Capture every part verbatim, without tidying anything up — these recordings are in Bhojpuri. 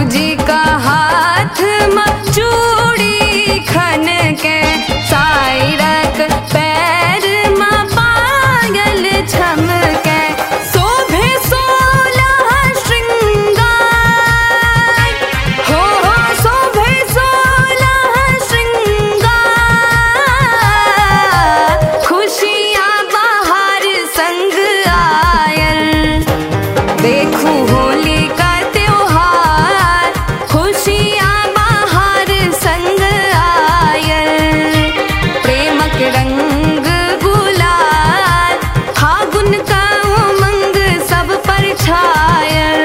जी का हाथ में चूड़ी खन के, साइरक पैर में पायल छमके, शोभे सोलह श्रृंगार, हो हो शोभे सोलह श्रृंगार, खुशियाँ बाहर संग आयल, देखूं होली का त्योहार, खुशियाँ बाहर संग आयल, प्रेमक रंग गुलाल, फागुन का उमंग सब पर छायल।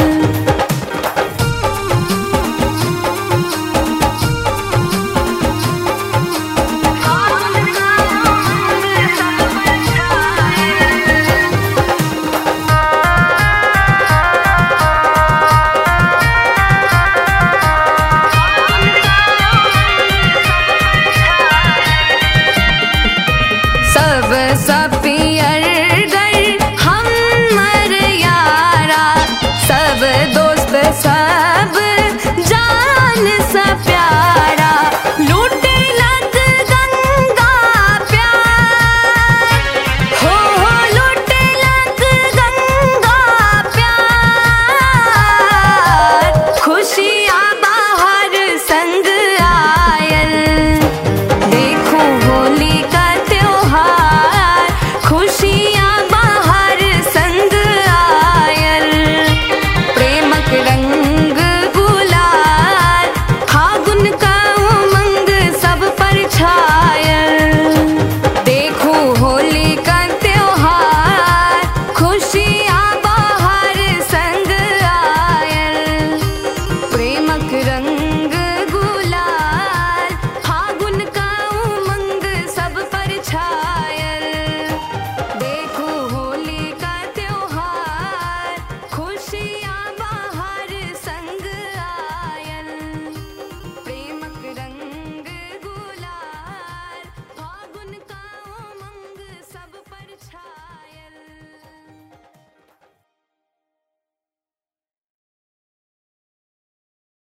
सब सब पियर गर हमर यारा, सब दोस्त सब जान सा प्यारा, लूटे लग गंगा प्यार, हो हो लूटे लग गंगा प्यार, खुशी